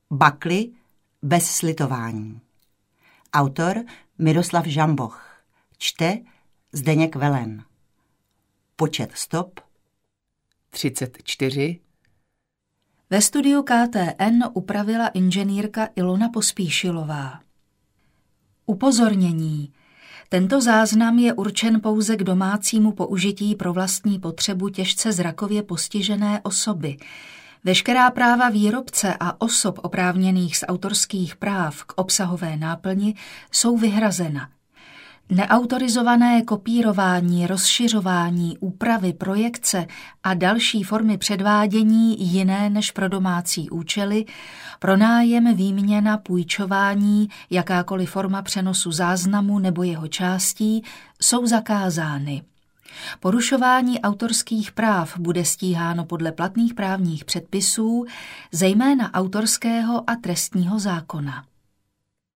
Bakly bez slitování. Autor Miroslav Žamboch. Čte Zdeněk Velen. Počet stop 34. Ve studiu KTN upravila inženýrka Ilona Pospíšilová. Upozornění. Tento záznam je určen pouze k domácímu použití pro vlastní potřebu těžce zrakově postižené osoby. Veškerá práva výrobce a osob oprávněných z autorských práv k obsahové náplni jsou vyhrazena. Neautorizované kopírování, rozšiřování, úpravy, projekce a další formy předvádění jiné než pro domácí účely, pronájem, výměna, půjčování, jakákoliv forma přenosu záznamu nebo jeho částí jsou zakázány. Porušování autorských práv bude stíháno podle platných právních předpisů, zejména autorského a trestního zákona.